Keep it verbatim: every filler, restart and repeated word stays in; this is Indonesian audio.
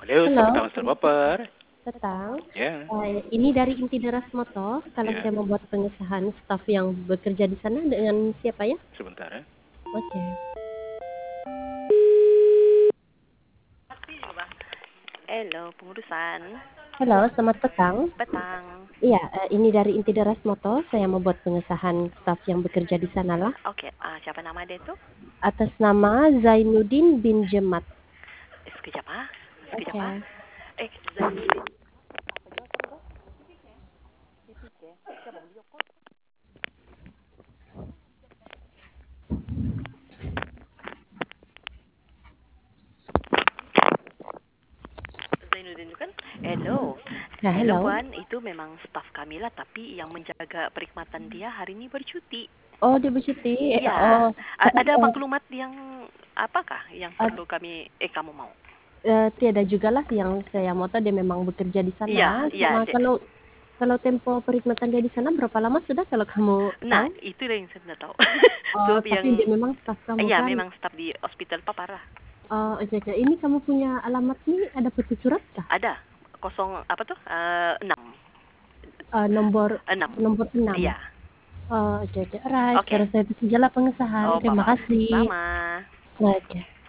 Halo, selamat Halo, petang, mister Baper. petang. Ya, Eh, ini dari Inti Deras Motor. Sekarang ya, saya membuat pengesahan staf yang bekerja di sana dengan siapa ya? sebentar ya. Oke. Halo, pengurusan. Halo, selamat petang. Petang. Iya, eh, ini dari Inti Deras Motor. Saya membuat pengesahan staf yang bekerja di sana lah. Oke, ah, siapa nama dia tuh? Atas nama Zainuddin bin Jemat. Eh, sekejap ah. Sekejap Oke. ah. Eh, Zainuddin. Zainuddin itu kan? Hello. Ya, Hello, halo. Puan. Itu memang staf kami lah, tapi yang menjaga perkhidmatan dia hari ini bercuti. Oh, dia bercuti. Eh, Iya. Oh, A- tapi ada eh, maklumat yang apakah yang eh, perlu kami eh kamu mau? eh, tiada juga lah yang saya mau tahu dia memang bekerja di Iya, sana. iya. Sama de- kalau kalau tempo perkhidmatan dia di sana berapa lama sudah kalau kamu Nah, tahu? itu yang saya tidak tahu. Oh, Sebab tapi yang dia memang staf kamu iya kan? memang staf di hospital Papara. Oh, oke oke. Ini kamu punya alamat nih, ada foto surat kah? Ada kosong apa tuh? Eh, enam. Eh, nomor Enam. nomor enam. Iya. Oh, oke oke. Alright, Oke. saya rasa itu sajalah pengesahan. Oh, Terima Papa. kasih. Sama. Oke.